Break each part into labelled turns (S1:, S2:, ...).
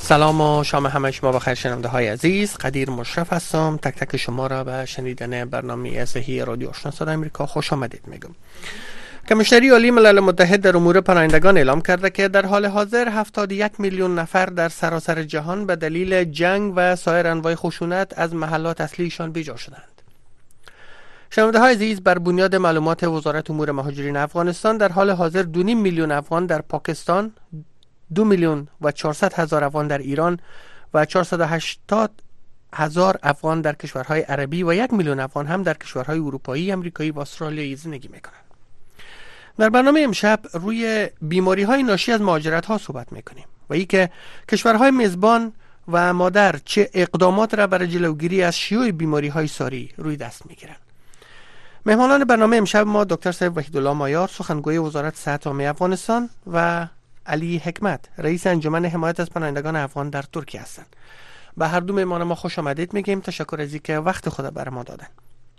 S1: سلام و شام همه شما بخیر شنونده های عزیز. قدیر مشرف هستم. تک تک شما را به شنیدن برنامه صحی رادیو آشنا صدای امریکا خوش آمدید میگم. کمیشنری عالی ملل متحد در امور پناهندگان اعلام کرده که در حال حاضر 71 میلیون نفر در سراسر جهان به دلیل جنگ و سایر انواع خشونت از محلات اصلیشان بیجا شدند. شنونده های عزیز، بر بنیاد معلومات وزارت امور مهاجرین افغانستان در حال حاضر 2.5 میلیون افغان در پاکستان، 2 میلیون و 400 هزار افغان در ایران و 480 هزار افغان در کشورهای عربی و 1 میلیون افغان هم در کشورهای اروپایی، امریکایی و استرالیایی زندگی میکنند. در برنامه امشب روی بیماری های ناشی از مهاجرت ها صحبت میکنیم و ای که کشورهای میزبان و مادر چه اقدامات را برای جلوگیری از شیوع بیماری های ساری روی دست میگیرند. مهمانان برنامه امشب ما دکتر صاحب وحیدالله مایار، سخنگوی وزارت صحت عامه افغانستان، و علی حکمت، رئیس انجمن حمایت از پناهندگان افغان در ترکیه هستند. به هر دو مهمان ما خوش آمدید میگیم. تشکر از اینکه وقت خود برای ما دادن.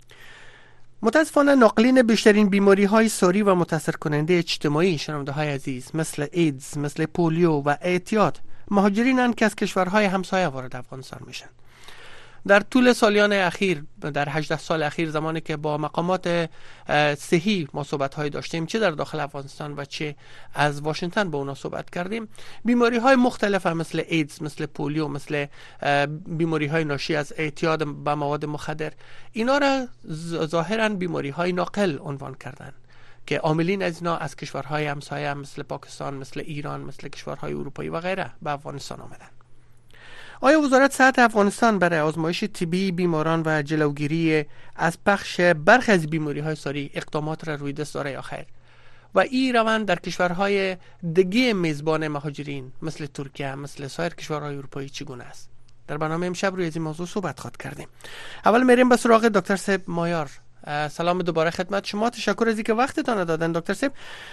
S1: متاسفانه ناقلین بیشترین بیماری های ساری و متاثر کننده اجتماعی شنونده های عزیز مثل ایدز، مثل پولیو و اعتیاد مهاجرینند که از کشورهای همسایه وارد افغانستان میشن. در طول سالیان اخیر، در 18 سال اخیر، زمانی که با مقامات صحی ما صحبت‌های داشتیم، چه در داخل افغانستان و چه از واشنگتن با اونا صحبت کردیم، بیماری‌های مختلف مثل ایدز، مثل پولیو، مثل بیماری‌های ناشی از اعتیاد به مواد مخدر، اینا را ظاهراً بیماری‌های ناقل عنوان کردن که عاملین از اینا از کشورهای همسایه مثل پاکستان، مثل ایران، مثل کشورهای اروپایی و غیره به افغانستان آمدن. آیا وزارت صحت افغانستان برای آزمایش طبی بیماران و جلوگیری از پخش برخی از بیماری‌های ساری اقدامات را روی دست دارد یا خیر؟ و این روند در کشورهای دیگه میزبان مهاجرین مثل ترکیه، مثل سایر کشورهای اروپایی چگونه است؟ در برنامه امشب روی این موضوع صحبت خواهد کردیم. اول میریم به سراغ دکتر صاحب مایار. سلام دوباره خدمت شما. تشکر از اینکه وقتتان دادن دکتر صاحب.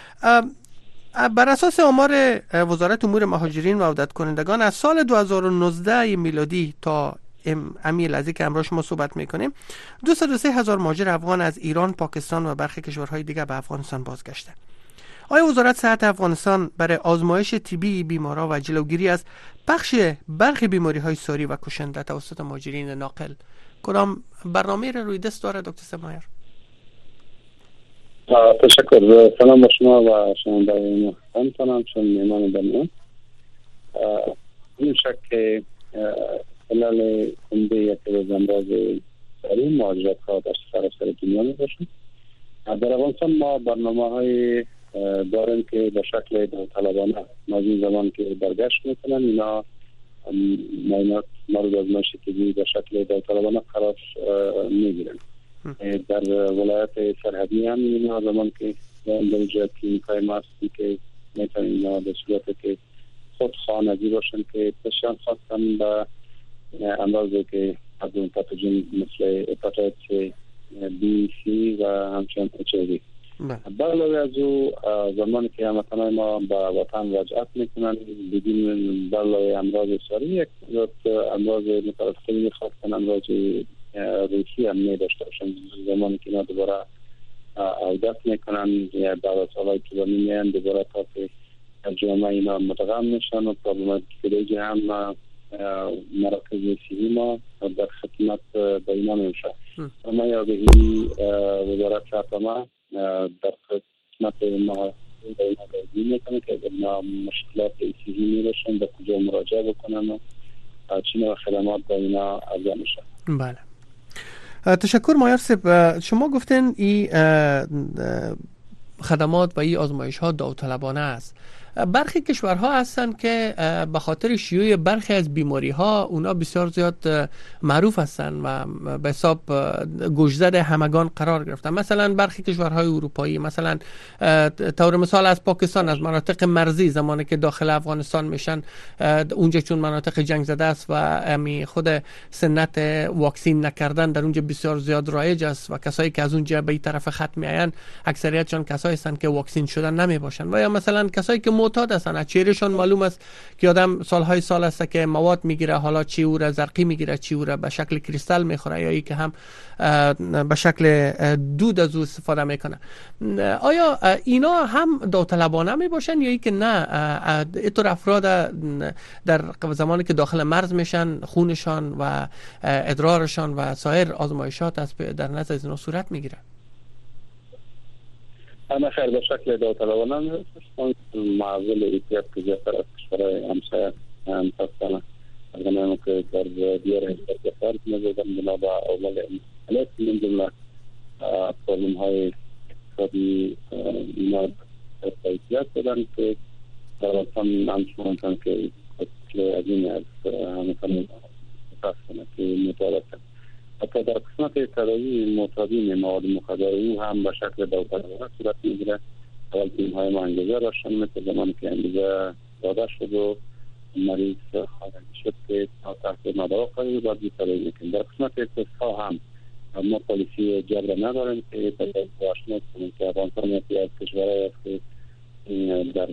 S1: بر اساس آمار وزارت امور مهاجرین و عودت کنندگان از سال 2019 میلادی تا امی لحظه که امروز ما صحبت میکنیم 203 هزار مهاجر افغان از ایران، پاکستان و برخی کشورهای دیگر به افغانستان بازگشته. آیا وزارت صحت افغانستان برای آزمایش طبی بیماران و جلوگیری از پخش برخی بیماری‌های ساری و کشنده توسط مهاجرین ناقل کدام برنامه را روی دست دارد دکتر سمایر؟
S2: تشکر. سلام به شما و شنوندگان محترم چون میهمان برنامه. این شک که خلال عمده یک روز امراض ساری مهاجرت ها در سراسر دنیا می باشند. در افغانستان ما برنامه های داریم که به شکل داوطلبانه مازین زمان که برگشت میکنن اینا معاینات مورد آزمایش طبی به شکل داوطلبانه قرار میگیرن. در ولایت سرحدی هم اینا زمان که در جای کلینیکای ما هستی که میتونن اینا به صورت که خود خانگی باشن که تشخیص خواستن به امراضی که از اون پاتوژن مثل هپاتیت بی، سی و همچنین اچ آی وی. علاوه از او زمانی که هموطنان ما به وطن رجعت میکنن بدون بلای امراض ساری، یک امراض مترقی خواستن امراض روحی هم میداشته باشن. زمانی که اینا دوباره عودت میکنن یا بعد از سالهای طولانی میان دوباره تا که جامعه اینا متقام میشن و پرابلمات دیگه هم مراکز صحی ما در خدمت به اینا میشه. اما یادگی وزارت صحت ما در خدمت ما به اینا درگیر میکنه که اینا مشکلات صحی میرشن به کجا مراجعه بکنن و چه نوع خدمات به اینا عرضه میشه.
S1: بله، تشکر مایار صاحب. شما گفتین این خدمات و این آزمایش ها داوطلبانه است. برخی کشورها هستن که به خاطر شیوع برخی از بیماری ها اونا بسیار زیاد معروف هستن و به حساب گوشزد همگان قرار گرفتن. مثلا برخی کشورهای اروپایی، مثلا طور مثال از پاکستان، از مناطق مرزی زمانی که داخل افغانستان میشن اونجا چون مناطق جنگ زده است و امی خود سنت واکسین نکردن در اونجا بسیار زیاد رایج است و کسایی که از اونجا به این طرف خط میاین اکثریتشون کسایی هستند که واکسین شدن نمی باشن و یا مثلا کسایی که معتاد هستن. از چهرهشان معلوم است که آدم سالهای سال است که مواد میگیره، حالا چی او را زرقی میگیره، چی او را به شکل کریستال میخوره، یا ای که هم به شکل دود از او استفاده میکنه. آیا اینا هم داوطلبانه میباشن یا ای که نه اینطور افراد در زمانی که داخل مرز میشن خونشان و ادرارشان و سایر آزمایشات در نزد از اینا صورت میگیره؟
S2: اما خیر به شکل داوطلبانه میرسن معضل ایتیاب که زیادتر از کشورهای همسایه هستن. از زمانی که در دیار حسابی فرد نزدن بنا به اول امکانات من جمله پرولم های اقتصادی اینا ایتیاب دادن که در وطن همچنان کن که از این از همکان متاسفانه که مطالبه حتی در قسمت تداوی معتادین مواد مخدر او هم به شکل داوطلبانه صورت میگیره. اول تیم های ما انگیزه داشتن مثل زمانی که انگیزه داده شد و مریض خارجی شد که تحت نادرا قرار باید بیتداوی میکنیم. در قسمت اقتصاد هم ما پالیسی جبر نداریم که تداوی آشنا کنیم که افغانستان یکی از کشورهایی است که در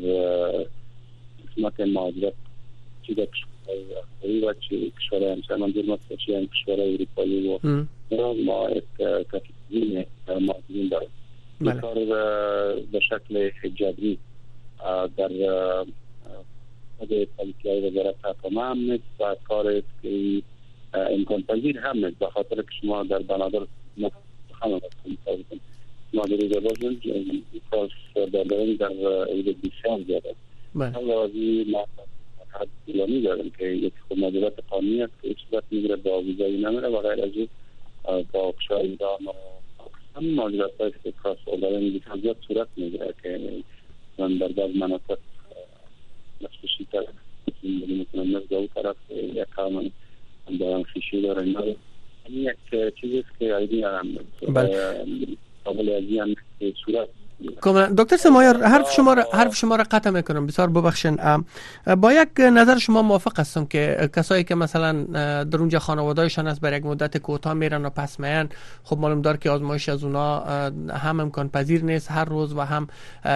S2: قسمت مهاجرت چی در کشورهای و چی کشورهای همسایه منظور مثل چی هم کشورهای اروپایی و ما یک کاتگوری مهاجرین داریم. این کار به شکل جبری در خود پالیسی های وزارت تحکامه هم نیست و کار است که امکان پذیر هم نیست، به خاطر که شما در بنادر خانه کنید ما در ایده باشیم کار داریم در ایده بسیار زیاده. حالا ما حد ایلانی داریم که یک مدیریت قانونی است که هیچ صورت میگیره با ویزایی نمیره و غیر از او با کشور ایران و پاکستان مدیریت هایی که کراس اوردرین بسیار زیاد صورت میگیره که من در بعض مناطق نفسشی طرف میکنم نفس او طرف یک کارمن دارم خیشی داره این یک چیزی است که ایدی هم قابل ازی هم صورت.
S1: دکتر سمایار حرف شما را قطع میکنم، بسیار ببخشین. با یک نظر شما موافق هستم که کسایی که مثلا در اونجا خانواده‌شان است بر یک مدت کوتاه میرن و پس میان، خب معلوم دار که آزمایش از اونا هم امکان پذیر نیست هر روز و هم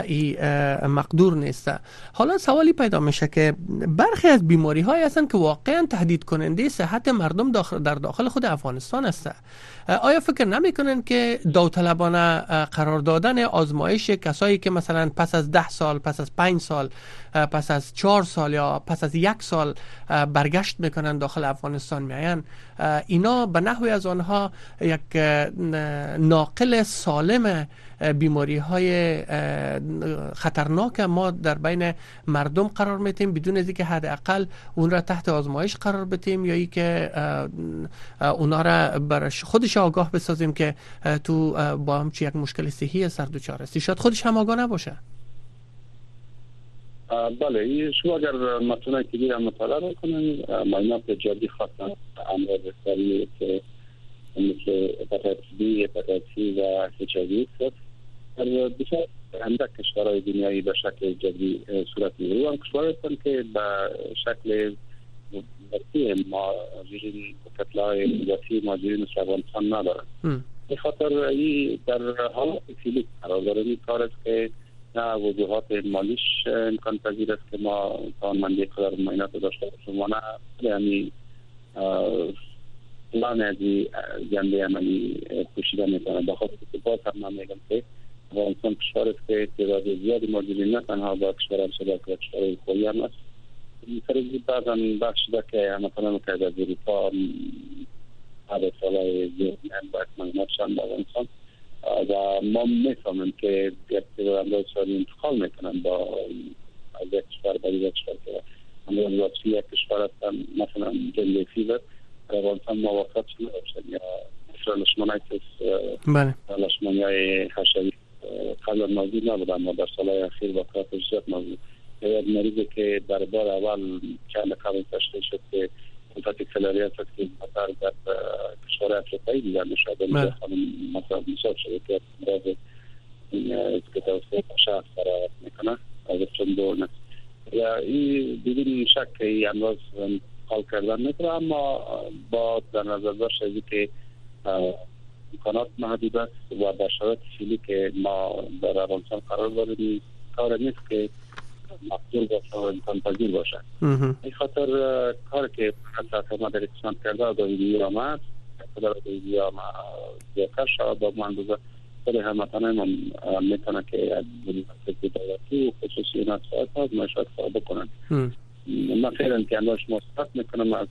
S1: مقدور نیست. حالا سوالی پیدا میشه که برخی از بیماری های هستن که واقعا تهدید کننده صحت مردم در داخل خود افغانستان است. آیا فکر نمیکنن که داوطلبانه قرار دادن آزمایش کسایی که مثلا پس از 10 سال، پس از 5 سال، پس از 4 سال یا پس از 1 سال برگشت میکنن داخل افغانستان میاین، اینا به نحوی از آنها یک ناقل سالم بیماری های خطرناک ما در بین مردم قرار میتیم بدون از اینکه حداقل اون را تحت آزمایش قرار بدیم یا ای که اونا را بر خودش آگاه بسازیم که تو با همچی یک مشکل صحی سر دچار هستی، شاید خودش هم آگاه نباشه.
S2: بله، شما اگر متونای کبیر هم مطالعه کنید معاینات جدی خواستن امراض سری که مثل هپاتیتس بی، هپاتیتس سی و اچ آی وی است در بسیار اندک کشورهای دنیایی به شکل جدی صورت میگیره. هم کشورهایی هستند که به شکل وسیع مهاجرین و کتله‌های وسیع مهاجرین مثل افغانستان ندارند. به خاطر این در حال فیزیک قرار داره. این کار است که نه وجوهات مالیش امکان پذیر است که ما توانمندی قدر معاینات داشته باشیم و نه یعنی پلان از جنبه عملی پوشیده میکنه. بخاطر که باز هم من میگم که افغانستان کشور است که تعداد زیادی مهاجرین نه تنها با کشور همسایه که کشور اروپایی هم است. سرزی بعضا بخش شده که مثلا که از اروپا بعد سالهای زیادی هم باید معاینات شدن با افغانستان و ما میفهمیم که یک تعداد اندازه سالی انتقال میکنن با از یک کشور به یک کشور که اندازه واقعی یک کشور هستن. مثلا جلوی فیور در افغانستان موافقت شده باشد یا مثلا لشمانایتس لشمانیای خشوی قبل موجود نبود اما در سالهای اخیر واقعاتش زیاد موجود. یک مریضی که در بار اول چند قبل تشخیص شد که منطقه فلاریات است که در کشور افریقایی دیگر نشده مثلا مثال شده که امراض که توسط شخص فرار میکنه از چون دور نست یا این بدون شک که این امراض انتقال کردن میتونه اما با در نظر داشت ازی که امکانات محدود است و در شرایط فعلی که ما در افغانستان قرار داریم کار نیست که مقدور باشه و امکان پذیر باشه. این خاطر کار که حضرت ما در قسمت کرده آگاهی آمد در آگاهی آمد زیادتر شد با منظور خود هموطنان ما میتونه که از مؤسسات دولتی و خصوصی نفسات آزمایشات بکنن. من فعلا که انداش مصرف میکنم از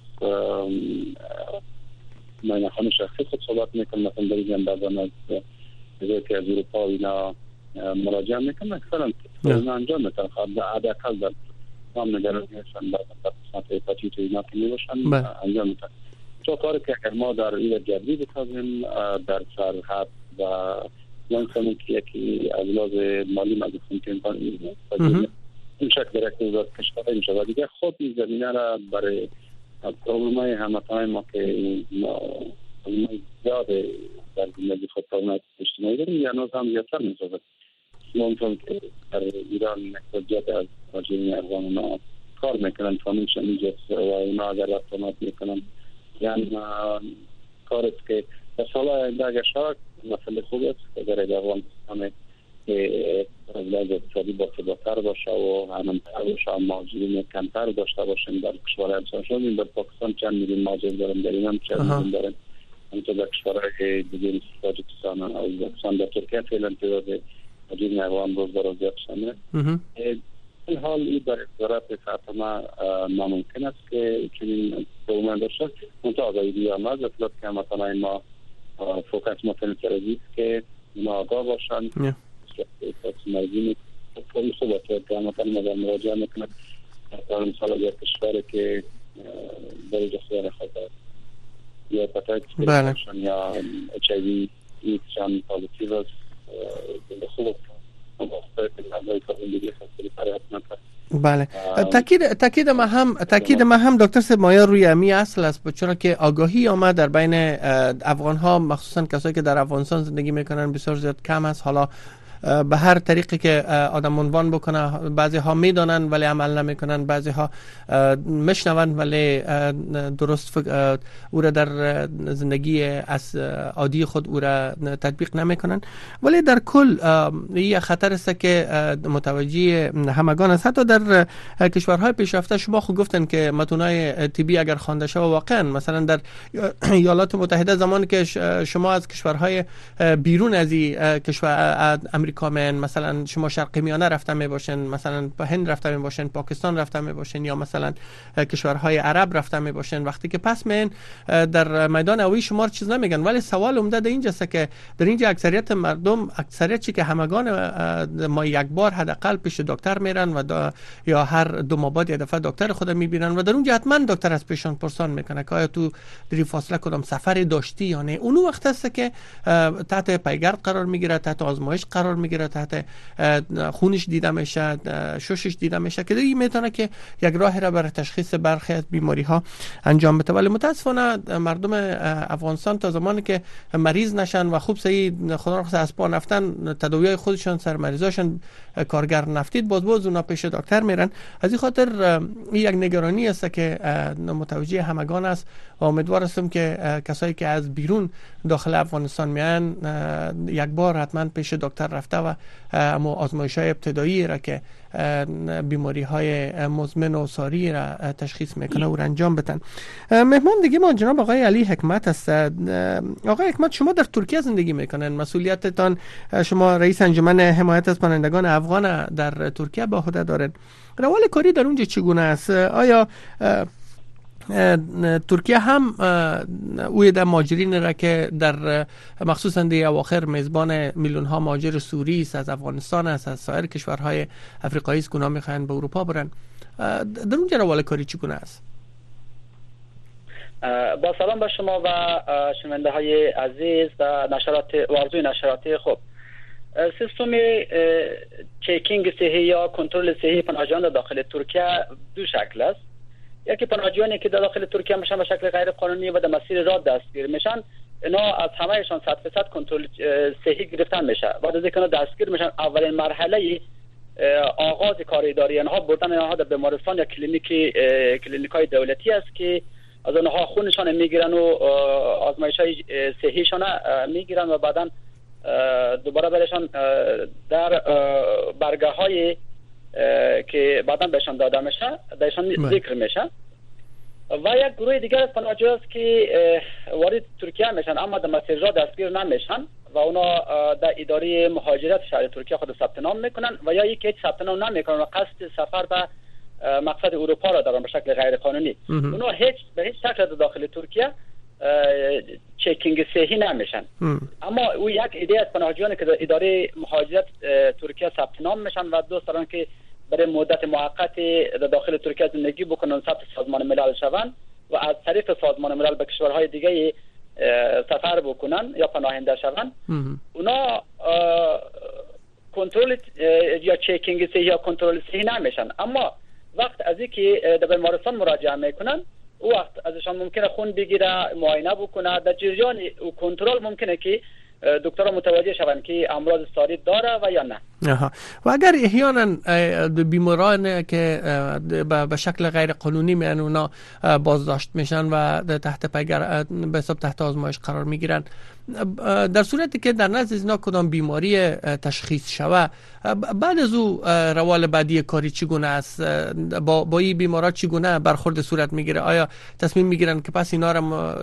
S2: معنیخان شخصی خود صحبت میکنم، مثلا در این بعضا از که از اروپا اینا مراجعه میکنم اکثرا انجام میتونم حداقل در تمام نگرانی هستن در قسمت هپاتیت اینا که میباشن انجام میتونم. چون کاری که اگر ما در این جدی بتازیم در سرحد و لانسانی که یکی از لحاظ مالی مجلسون که امکان این شکل در اقتصاد کشور میشه و دیگه خود این زمینه را برای پروبلمای هموطنان ما که زیاد در زندگی خود پروبلمات اجتماعی داریم یا نوز هم زیادتر میسازد. ممکن که در ایران نکتجات از راجعین افغان اونا کار میکنن فامیلشن اینجاست و اونا اگر رفتانات میکنن یعنی کارست که در سال آینده اگر شاید مسئله خوب است اگر افغانستان که از اقتصادی باثبات‌تر باشه و همان‌تر باشه و مهاجرین کمتر داشته باشیم در کشورهای همسایه. این در پاکستان چند میلیون مهاجر دارن، در ایران چند میلیون دارن، همینطور در کشورهای دیگه مثل تاجیکستان و ازبکستان، در ترکیه فعلا تعداد مهاجرین افغان روز به روز زیاد شده. این حال این در وزارت فاطمه ناممکن است که چنین پروگرام داشته. منتها آگاهی آمد اطلاعات که مثلا ما فوکس متنفرزی که اونا آگاه باشن مرزی پولی خوبه که مثلا مدار مراجعه میکنه در مثال در کشوری که درجه خیلی خطر یا هپاتیتس باشن یا اچ ای وی ایکشن پازیتیو است خوبه
S1: بله. تاکید ما هم دکتر صاحب مایا روی امی اصل است، چرا که آگاهی آمد در بین افغان ها مخصوصا کسایی که در افغانستان زندگی میکنن بسیار زیاد کم است. حالا به هر طریقی که آدم عنوان بکنه، بعضی ها میدونن ولی عمل نمیکنن، بعضی ها میشنون ولی درست او را در زندگی از عادی خود او را تطبیق نمیکنن. ولی در کل این خطر است که متوجه همگان است. حتی در کشورهای پیشرفته شما خود گفتن که متونای طبی اگر خوانده شود واقعا مثلا در ایالات متحده زمانی که شما از کشورهای بیرون از کشور امریکا مثلا شما شرق میانه رفته میباشین، مثلا به هند رفته میباشین، پاکستان رفته میباشین یا مثلا کشورهای عرب رفته میباشین، وقتی که پس من در میدان هوایی شما چیز نمیگن. ولی سوال عمده در اینجاست که در اینجا اکثریت مردم اکثریت که همگان ما یک بار حداقل پیش دکتر میرن و یا هر دو ماه بعد یک دفعه دکتر خود میبینن و در اونجا حتما دکتر از پیشان پرسان میکنه که آیا تو در فاصله کدام سفری داشتی یا نه. اون وقت است که تحت پیگرد قرار میگیره، تحت آزمایش قرار میگیره، تحت خونش دیده میشه، ششش دیده میشه که این میتونه که یک راه را برای تشخیص برخی از بیماری ها انجام بده. ولی متاسفانه مردم افغانستان تا زمانی که مریض نشن و خوب صحیح خدا رحمت از پا نفتن تداوی خودشون سر مریضاشون کارگر نفتید باز اونا پیش دکتر میرن. از این خاطر این یک نگرانی است که متوجه همگان است و امیدوار هستم که کسایی که از بیرون داخل افغانستان میان یک بار حتما پیش دکتر رفته و اما آزمایش‌های ابتدایی را که بیماری‌های مزمن و ساری را تشخیص میکنه او را انجام بدن. مهمان دیگه ما جناب آقای علی حکمت است. آقای حکمت شما در ترکیه زندگی میکنن، مسئولیتتان شما رئیس انجمن حمایت از پناهندگان افغان در ترکیه به عهده دارید. روال کاری در اونجا چگونه است؟ آیا ترکیه هم اوی در مهاجرین را که در مخصوصا در اواخر میزبان میلیون ها مهاجر سوری است، از افغانستان است، از سایر کشورهای افریقایی است که اونا میخواین به اروپا برن، در اونجا روال کاری چگونه است؟
S3: با سلام به شما و شنونده های عزیز و آرزوی نشراتی خوب. سیستم چکینگ صحی یا کنترل صحی پناهجویان داخل ترکیه دو شکل است. یکی پناهجویانی که داخل ترکیه میشن به شکل غیر قانونی و در مسیر راه دستگیر میشن، اینا از همهشان 100% کنترل صحی گرفتن میشه. بعد از اینکه دستگیر میشن اولین مرحله آغاز کار اداری آنها بردن آنها در بیمارستان یا کلینیکای دولتی است که از آنها خونشان میگیرن و آزمایش‌های صحیشان میگیرن و بعداً دوباره برشان در برگه‌های که بعدا بهشان داده میشه، بهشان ذکر میشه. و یک گروه دیگر از پناهجویان است که وارد ترکیه میشن اما در مسیرها دستگیر نمیشن و اونا در اداره مهاجرت شهر ترکیه خود ثبت نام میکنن و یا یکی ثبت نام نمیکنن و قصد سفر به مقصد اروپا را دارن به شکل غیر قانونی. اونا به هیچ شکل در داخل ترکیه چکینگ صحی نمیشن. اما او یک ایده از پناهجویان که در اداره مهاجرت ترکیه ثبت نام میشن و دوست دارن که برای مدت موقت در داخل ترکیه زندگی بکنن، ثبت سازمان ملل شوند و از طریق سازمان ملل به کشورهای دیگه سفر بکنن یا پناهنده شوند. اونا کنترل یا چکینگ صحی یا کنترل صحی نمیشن. اما وقت از اینکه در بیمارستان مراجعه میکنن او وقت ازشان ممکنه خون بگیره، معاینه بکنه، در جریان او کنترل ممکنه که دکترها متوجه شوند که امراض ساری داره و یا نه.
S1: و اگر احیانا بیماران که به شکل غیر قانونی میان اونا بازداشت میشن و تحت به حساب تحت آزمایش قرار میگیرن، در صورتی که در نزد اینا کدام بیماری تشخیص شوه، بعد از او روال بعدی کاری چگونه است؟ با این بیمارا چگونه برخورد صورت میگیره؟ آیا تصمیم میگیرن که پس اینا را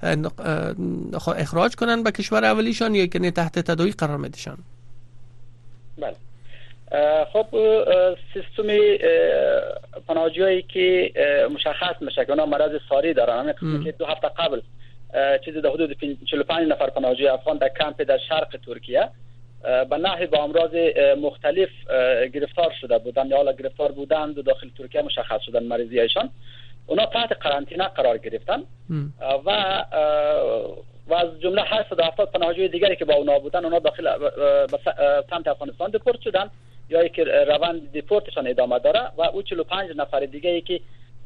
S1: اخراج کنن به کشور اولیشان یا که تحت تداوی قرار میدشن؟
S3: بله. خب سیستم پناهجویی که مشخص میشه که اونا مرض ساری دارن، که 2 هفته قبل چیزی در حدود 45 نفر پناهجوی افغان در کمپ در شرق ترکیه به نحوی با امراض مختلف گرفتار شده بودند یا گرفتار بودند و داخل ترکیه مشخص شدن مریضیشان. اونا تحت قرنطینه قرار گرفتن و از جمله 870 پناهجوی دیگری که با اونا بودن، اونا داخل به سمت افغانستان دیپورت شدن یا که روند دیپورتشان ادامه داره و او 45 نفر دیگری که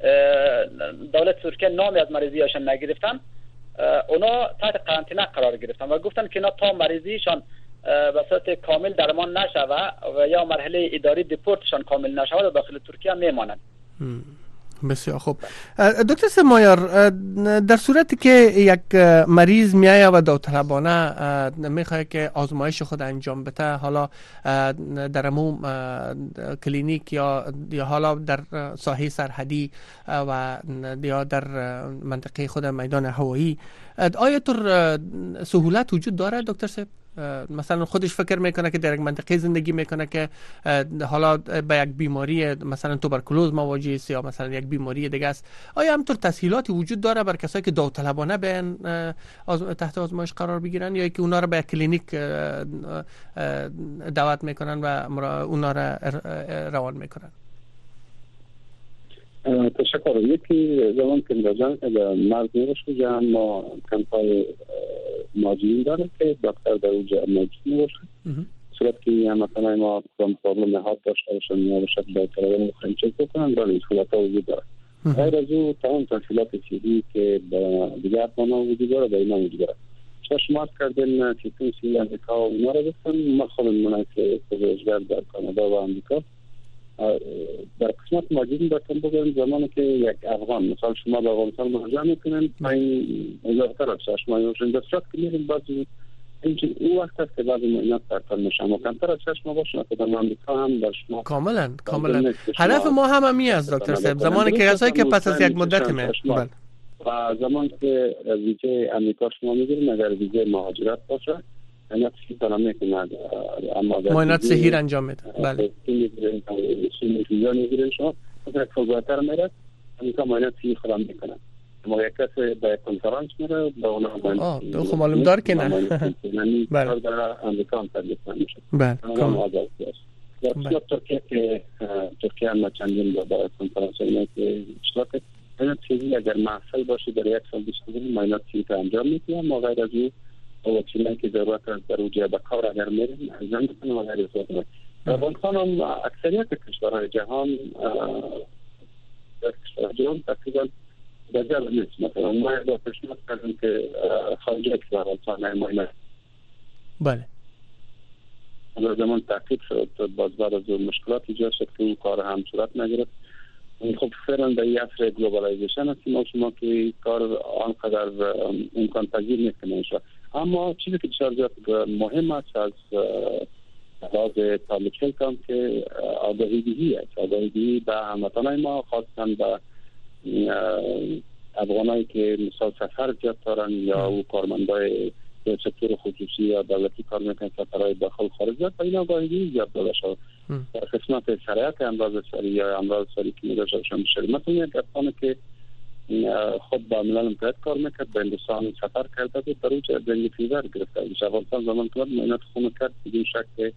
S3: دولت ترکیه نامی از مریضیشان نگرفتن، اونا تحت قرنطینه قرار گرفتن و گفتن که اینا تا مریضیشان به صورت کامل درمان نشوه و یا مرحله اداری دیپورتشان کامل نشوه داخل ترکیه میمانند.
S1: بسیار خوب. دکتر سمایار، در صورتی که یک مریض میایه و داوطلبانه میخواد که آزمایش خود انجام بده، حالا در عموم کلینیک یا حالا در ساحه سرحدی و یا در منطقه خود میدان هوایی، آیا طور سهولت وجود داره دکتر صاحب؟ مثلا خودش فکر میکنه که در یک منطقه زندگی میکنه که حالا به یک بیماری مثلا توبرکلوز مواجه است یا مثلا یک بیماری دیگه است، آیا همطور تسهیلاتی وجود داره بر کسایی که داوطلبانه بیان تحت آزمایش قرار بگیرن یا که اونا را به کلینیک دعوت میکنن و اونا را روان میکنن؟
S2: تشکر. یکی زمان که در مرز میرسه جهان ما کمپای ماجرین داره که دکتر در اونجا موجود میشه. صورت که مثلا ما کم پرابلم نهاد داشته باشن یا به شکل دکترها مخیم چک بکنن، برای صورت ها وجود داره. غیر از او تمام تحصیلات چیزی که دیگه افغان ها وجود داره در اینا وجود داره. شما کردن سیستم سیل امریکا و اونا را بستن، ما خودم مناسب پژوهشگر در کانادا و امریکا در قسمت ماجرین براتون بگم، زمانی که یک افغان مثلا شما به افغانستان مهاجرت میکنن، این اضافه را شما میشن در صورت که میرین بعضی اینکه او وقت است که بعضی معاینات سرطان میشن و کمتر از 6 ماه باشه که در امریکا هم در شما
S1: کاملا هدف ما هم همی است دکتر صاحب، زمانی که کسایی که پس از یک مدت میاد
S2: و زمان که ویزای امریکا شما میگیرین، اگر ویزای مهاجرت باشه معاینات سرطان میکنن، اما
S1: معاینات صحیح انجام میده. بله
S2: ویزا میگیرین شما مثلا فوق‌العاده میره امریکا معاینات صحیح خودم میکنن، اما یک کس به کنفرانس میره با اونا
S1: خب معلوم دار که نه.
S2: بله در امریکا هم تدریس میشه.
S1: بله
S2: در ترکیه که ترکیه هم چندین با کنفرانس اینا که اشتراک کنه، چیزی اگر محصل باشه در یک سال بیشتر معاینات صحیح انجام میده، ما غیر از او وکیلایی که ضرورت در اوجه به کار اگر میرین انجام میکنن و غیر از اون. افغانستان هم اکثریت کشورهای جهان تقریبا در جلب نیست. مثلا ما با پیشنهاد کردیم که خارجی که افغانستان معاینه.
S1: بله.
S2: در زمان تحقیق شد باز بعد از مشکلات ایجاد شد که اون کار هم صورت نگرفت. خب فعلا در این عصر گلوبالایزیشن هستیم شما که کار آنقدر امکان پذیر نیست که نمیشه. اما چیزی که بسیار زیاد مهم است از لحاظ به طالب کام که آگاهی است. آگاهی به هموطنان ما خاصتاً به افغانایی که مثال سفر زیاد دارن یا او کارمندای سکتور خصوصی یا دولتی کار میکنن سفرهای داخل خارج زیاد و این آگاهی زیاد داده شد. در قسمت سرعت امراض ساری یا امراض ساری که میداشته شما شرمتون یک افغانی که خود با ملل متحد کار میکرد به هندوستان سفر کرده بود در اونجا دنگ فیور گرفته بود. افغانستان زمان که معاینات خون کرد بدون شک که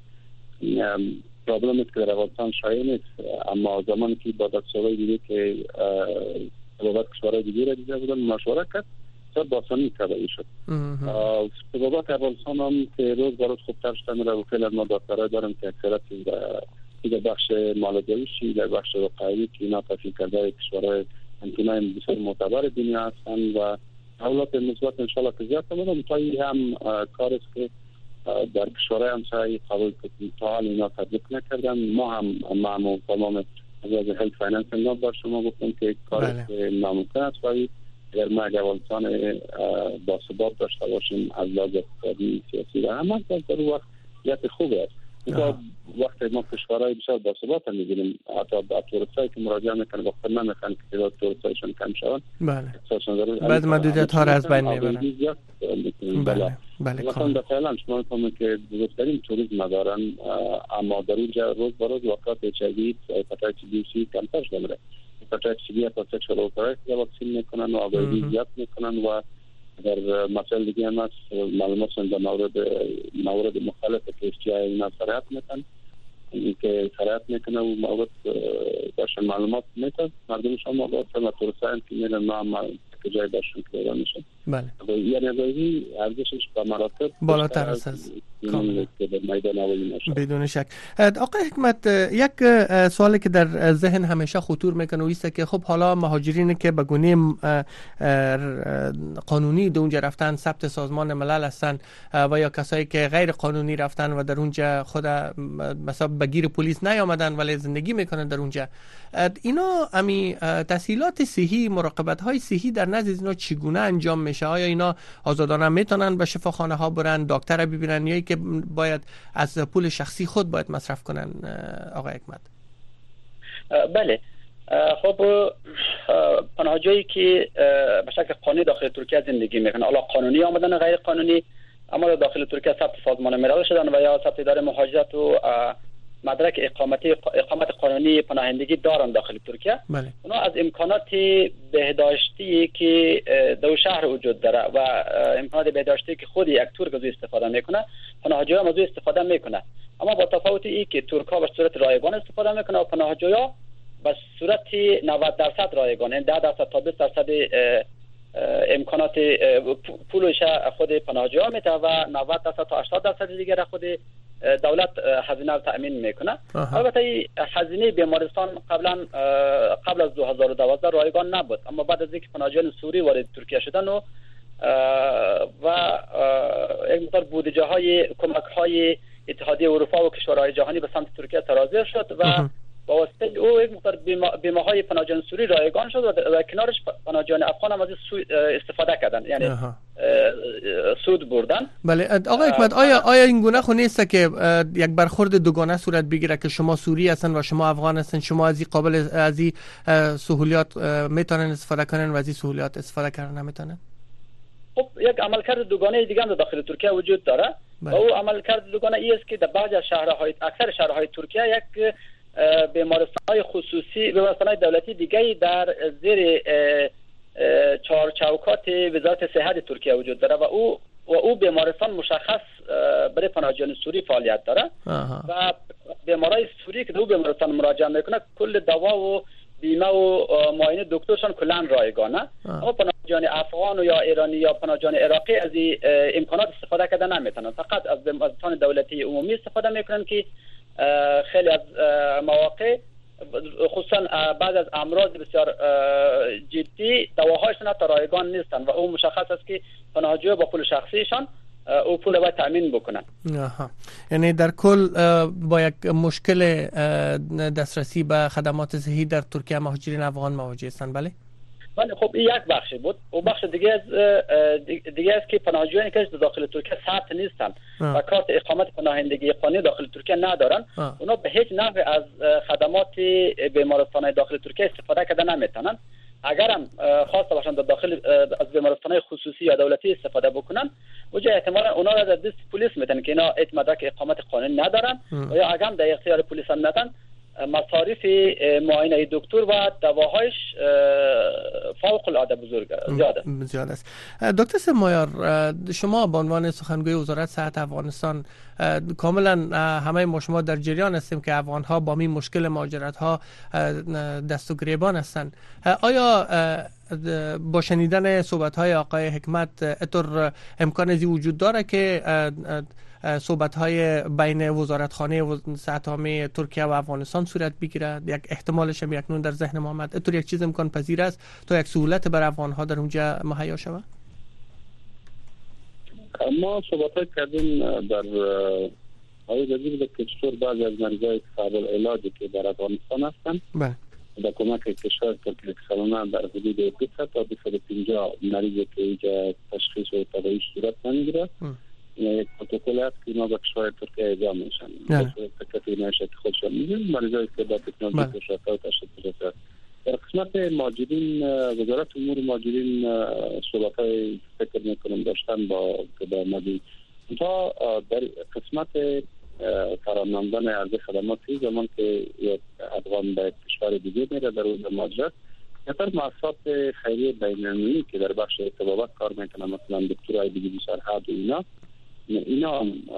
S2: پرابلم است که در افغانستان شایع نیست، اما زمانی که با دستورای دیگه که طبابت کشورهای دیگه را دیده بودن مشورت کرد بسیار باسانی تبایی شد. طبابت افغانستان هم که روز به روز خوبتر شده میره و خیلی از ما دکترها دارم که اکثرت در بخش مالجویشی در بخش وقایعی که اینا تفکیک کرده کشورهای انتونای بسیار معتبر دنیا هستند و حالات مثبت انشاءالله که زیاد تمام متایی هم کار است که در کشورهای همسایه قبول کنیم. تا حال اینا تطبیق نکردن. ما هم معمول تمام از هیلت فایننس اینا بر شما گفتم که کار ناممکن است و اگر ما افغانستان با ثبات داشته باشیم از لحاظ اقتصادی سیاسی و هم در وقت یت خوبه است. وقتی ما کشورهای بسیار با ثبات هم می‌بینیم حتی با توریستایی که مراجعه میکنن وقت نمیخوان که تعداد توریستایشون کم شون.
S1: بعد محدودیت ها را از بین میبرن.
S2: بله. مثلا در تایلند شما می‌فهمید که بزرگترین توریسم دارن اما در اونجا روز به روز واقعات HIV هپاتیتس بی سی کمتر شده میره. هپاتیتس بی تا سکشوال اوپرایت واکسین میکنن و آگاهی زیاد میکنن و در مسائل دیگه هم هست معلومات در مورد مختلف که STI اینا سرعت میکنن که سرعت میکنه و مورد داشتن معلومات میکنن مردم شما با توریستان که میرن نام که جای داشتن که میشن.
S1: بله.
S2: یعنی آگاهی ارزشش به مراتب
S1: بالاتر است
S2: که در میدان اولی نشه.
S1: بدون شک. آقای حکمت، یک سوالی که در ذهن همیشه خطور میکنه است که خب حالا مهاجرین که به گونه قانونی در اونجا رفتن ثبت سازمان ملل هستن و یا کسایی که غیر قانونی رفتن و در اونجا خود مثلا به گیر پلیس نیامدن ولی زندگی میکنن در اونجا، اینا امی تسهیلات صحی، مراقبت های صحی در نزد اینا چگونه انجام میشه؟ آیا اینا آزادانه میتونن به شفاخانه ها برن، دکتر ببینن یا که باید از پول شخصی خود باید مصرف کنن؟ آقای حکمت.
S3: بله، خب پناهجویی که به شکل قانونی داخل ترکیه زندگی میکنن، حالا قانونی آمدن غیر قانونی اما داخل ترکیه ثبت سازمان ملل شدن و یا ثبت اداره مهاجرت و مدرک اقامت قانونی پناهندگی دارن داخل ترکیه.
S1: بله.
S3: اونا از امکانات بهداشتی که در شهر وجود داره و امکانات بهداشتی که خود یک ترک از استفاده میکنه، پناهجویا هم از استفاده میکنه، اما با تفاوت این که ترک‌ها به صورت رایگان استفاده میکنه و پناهجویا به صورت 90% رایگان، یعنی 10% تا 20% امکانات پولش خود پناهجویا میده و 90% تا 80% دیگر خود دولت هزینه رو تأمین میکنه. البته هزینه بیمارستان قبل از 2012 رایگان نبود، اما بعد از اینکه پناهجویان سوری وارد ترکیه شدن و یک مقدار بودجه های کمک های اتحادیه اروپا و کشورهای جهانی به سمت ترکیه سرازیر شد و با واسطه او یک مقدار بیمه های پناهجویان سوری رایگان شد و کنارش پناهجویان افغان هم از استفاده کردن، یعنی سود بردن.
S1: بله آقای حکمت، آیا این گونه خو نیست که یک برخورد دوگانه صورت بگیره که شما سوری هستن و شما افغان هستن، شما از این قابل از این سهولیات میتونن استفاده کنن و از این سهولیات استفاده کردن نمیتونن؟
S3: خب یک عملکرد دوگانه دیگه هم داخل ترکیه وجود داره. و او عملکرد دوگانه ای است که در بعضی از اکثر شهرهای ترکیه یک بیمارستان‌های خصوصی، بیمارستان‌های دولتی دیگه در زیر چهار چوکات وزارت صحت ترکیه وجود داره و او بیمارستان مشخص برای پناهجویان سوری فعالیت داره. و بیمارای سوری که در بیمارستان مراجعه میکنه کل دوا و بیمه و معاینه دکترشان کلا رایگانه. اما پناهجویان افغان و یا ایرانی یا پناهجویان عراقی از این امکانات استفاده کردن نمیتونن، فقط از بیمارستان دولتی عمومی استفاده میکنن که خیلی از مواقع خصوصا بعد از امراض بسیار جدی دواهایشون حتی رایگان نیستن و او مشخص است که پناهجوی با پول شخصیشان او پول باید تأمین بکنن.
S1: یعنی در کل با یک مشکل دسترسی به خدمات صحی در ترکیه مهاجرین افغان مواجه هستند. بله
S3: ولی خب این یک بخشی بود. و بخش دیگه است که پناهجویانی که داخل ترکیه ثبت نیستن و کارت اقامت پناهندگی قانونی داخل ترکیه ندارن، اونا به هیچ نحوی از خدمات بیمارستان‌های داخل ترکیه استفاده کردن نمیتونن. اگرم خواسته باشن داخل از بیمارستان‌های خصوصی یا دولتی استفاده بکنن، وجه احتمالاً اونا را در دست پلیس میتن که اینا مدرک اقامت قانونی ندارن و یا اگرم در اختیار پلیس هم ندن، مصارف معاینه دکتر و دواهایش فوق العاده زیاد است.
S1: دکتر سمایار، شما به عنوان سخنگوی وزارت صحت افغانستان کاملا همه ما شما در جریان هستیم که افغان‌ها با این مشکل مهاجرت‌ها دست و گریبان هستند. آیا با شنیدن صحبت‌های آقای حکمت اطور امکان ازی وجود داره که صحبت‌های بین وزارتخانه صحت عامه ترکیه و افغانستان صورت بگیره؟ یک احتمالش هم اکنون در ذهن ما آمد. اطور یک چیز امکان پذیر است تا یک سهولت بر افغان‌ها در اونجا مهیا شود؟
S2: ما صحبت کردیم در آیه جدید که چطور بعضی از مریضای قابل علاجی که در افغانستان هستند با کمک کشور ترکیه سالانه در حدود 200 تا 250 مریضی که اینجا تشخیص و تداوی صورت نمیگیره، یک پروتکل است که اینا به کشور ترکیه اعزام میشن. تکلیف نشه که خودشان میگن مریضایی که با تکنولوژی کشورها و تشخیص رسد. در قسمت مهاجرین، وزارت امور مهاجرین صحبت‌های فکر میکنم داشتن با مدیر تا در قسمت فراماندن ارزش خدماتی زمان که یک افغان به کشور دیگه میره در اون مهاجرت، مثلا مؤسسات خیریه بین‌المللی که در بخش طبابت کار میکنن، مثلا دکترای دیگه سرحد و اینا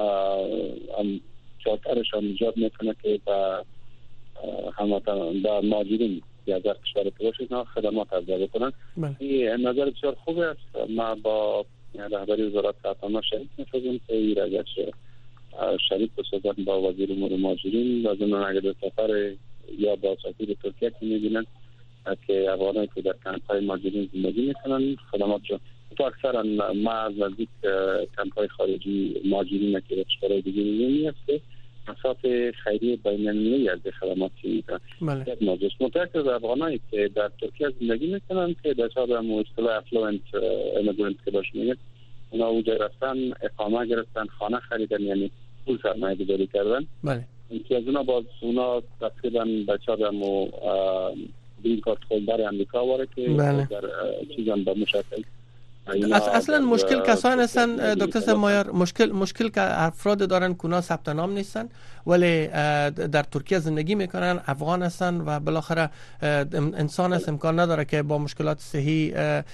S2: هم چارترشان ایجاد میکنه که با هموطنان با مهاجرین یا در کشور اینا خدمات ارائه بکنن. این نظر بسیار خوب است. ما با رهبری وزارت صحت عامه شریک می‌شدیم که این را شریک بسازن با وزیر امور مهاجرین، لازم اگر در سفر یا با سفیر ترکیه که می‌بینن که افغانایی که در کمپ‌های مهاجرین زندگی می‌کنن خدمات جو تو اکثرا ما از نزدیک کمپ‌های خارجی مهاجرین که در کشورهای دیگه می‌بینیم است مؤسسات خیریه بین‌المللی از خدماتی می‌کنن. یک موضوع متأکد از افغانایی که در ترکیه زندگی می‌کنن که در حساب اصطلاح افلوئنت ایمیگرنت که باش میگن، اونا اونجا رفتن اقامه گرفتن، خانه خریدن، یعنی پول سرمایه‌گذاری کردن. که از اونا تقریبا بچه‌ها و گرین کارت هولدر امریکا واره که در چیزان به مشکل
S1: اصلا مشکل کسان هستن دکتر سمایار، مشکل که افراد دارن که اونا ثبت نام نیستن ولی در ترکیه زندگی میکنن، افغان هستن و بالاخره انسان است، امکان نداره که با مشکلات صحی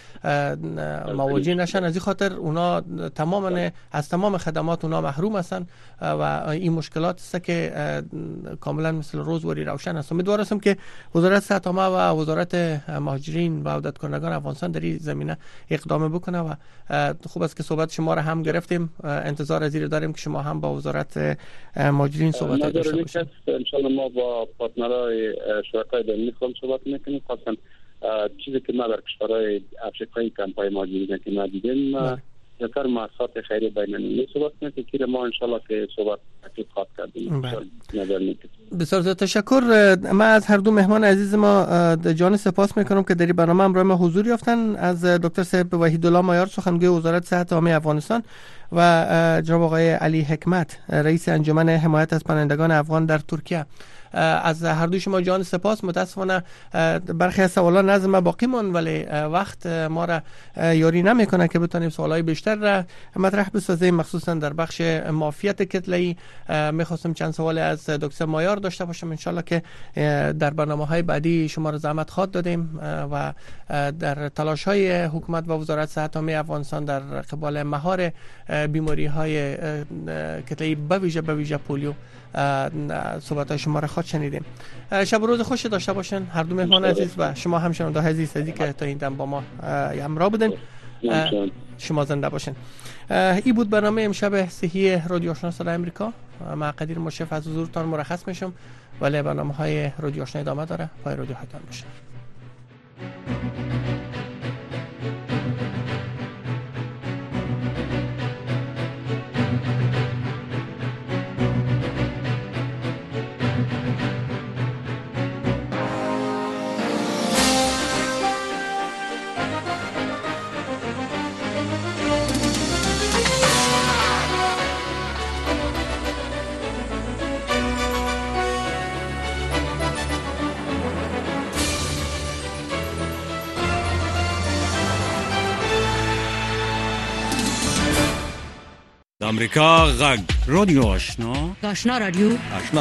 S1: مواجه نشن. از این خاطر اونا از تمام خدمات اونا محروم هستن و این مشکلات است که کاملا مثل روزواری روشن است. امیدوارم که وزارت صحت عامه و وزارت مهاجرین و عودت کنندگان افغانستان در این زمینه اقدام بکنه و خوب است که صحبت شما را هم گرفتیم. انتظار از این داریم که شما هم با وزارت مهاجرین صحبت داشته باشید.
S2: ان شاء الله ما با پارتنرهای شرکای بین‌المللی صحبت می‌کنیم. خاصا چیزی که ما در کشورهای افریقایی کمپای مهاجرین که ندیدیم در مؤسسات خیریه بین‌المللی صحبت می‌کنیم که ما ان شاء الله که صحبت تکلیف خواهد کردیم.
S1: بسیار تشکر. من از هر دو مهمان عزیز ما جان سپاس میکنم که در این برنامه همراه ما حضور یافتن. از دکتر صاحب وحیدالله مایار سخنگوی وزارت صحت عامه افغانستان و جناب آقای علی حکمت رئیس انجمن حمایت از پناهندگان افغان در ترکیه. از هر دوی شما جان سپاس. متاسفانه برخی از سوالا نظم ما باقی ماند ولی وقت ما را یاری نمیکنه که بتونیم سوالای بیشتر را مطرح بسازیم، مخصوصا در بخش معافیت کتله‌ای. میخواستم چند سوال از دکتر مایار داشته باشم، ان شاءالله که در برنامه‌های بعدی شما را زحمت خواهد دادیم و در تلاش‌های حکومت و وزارت صحت عامه افغانستان در قبال مهار بیماری‌های کتله‌ای به ویژه پولیو صحبت‌های شما را خواهد شنیدیم. شب و روز خوش داشته باشین هر دو مهمان عزیز و شما هم شنونده عزیز که تا این دم با ما همراه بودین. شما زنده باشین. این بود برنامه امشب صحی رادیو آشنا صدای آمریکا. من قدیر مشرف از حضورتان مرخص میشم ولی برنامه‌های رادیو آشنا ادامه داره. پای رادیو هایتان باشین.
S4: امریکا غږ رادیو آشنا
S5: آشنا رادیو